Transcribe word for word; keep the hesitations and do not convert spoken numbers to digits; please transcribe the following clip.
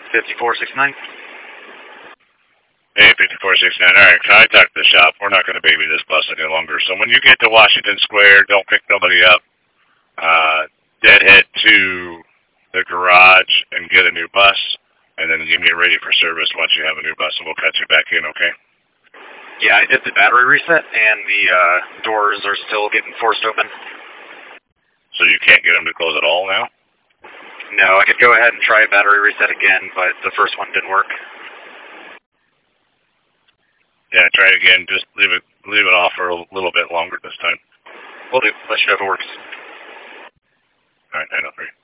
fifty-four sixty-nine. Hey, fifty-four sixty-nine. All right, contact the shop. We're not going to baby this bus any longer. So when you get to Washington Square, don't pick nobody up. Uh, deadhead to the garage and get a new bus, and then give me a ready for service once you have a new bus, and we'll cut you back in, okay? Yeah, I did the battery reset, and the uh, doors are still getting forced open. So you can't get them to close at all now? No, I could go ahead and try a battery reset again, but the first one didn't work. Yeah, try it again. Just leave it leave it off for a little bit longer this time. We'll do. Let you know if it works. All right, nine oh three.